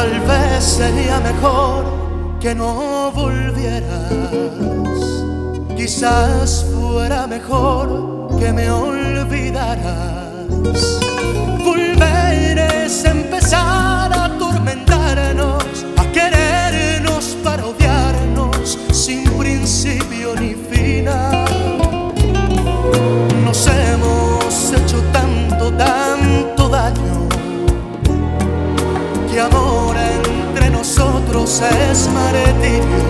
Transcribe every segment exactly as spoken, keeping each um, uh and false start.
Tal vez sería mejor que no volvieras. Quizás fuera mejor que me olvidaras. Volver es empezar a atormentarnos, a querernos para odiarnos sin principio ni final. Nos hemos hecho tanto, tanto daño, que amor entre nosotros es martirio.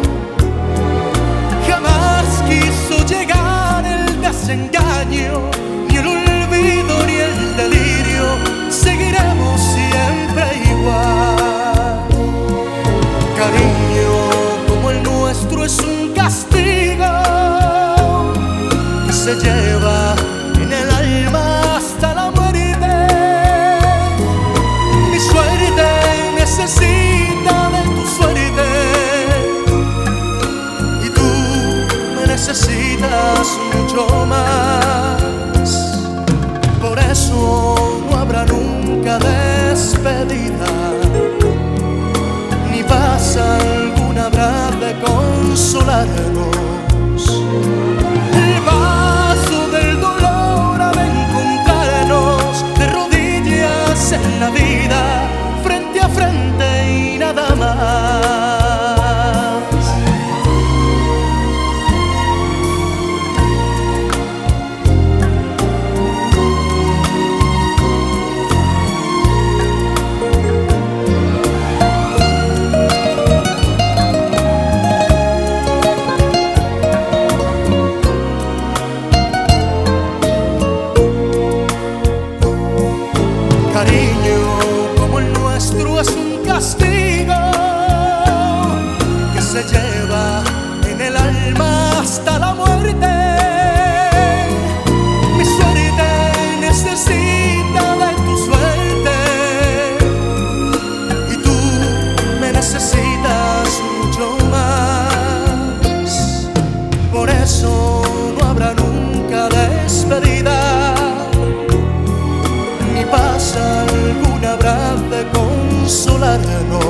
Jamás quiso llegar el desengaño, ni el olvido ni el delirio. Seguiremos siempre igual. Cariño como el nuestro es un castigo que se lleva en el alma hasta la muerte. Mi suerte necesita de tu suerte, y tú me necesitas mucho más. Por eso no habrá nunca despedida, ni paz alguna habrá de consolarnos. El vaso del dolor ha de encontrarnos de rodillas en la vida, frente a frente y nada más. Cariño como el nuestro es un castigo que se lleva en el alma hasta la muerte. Mi suerte necesita de tu suerte, y tú me necesitas mucho más. Por eso no habrá nunca despedida, ni paz alguna habrá de consolarnos.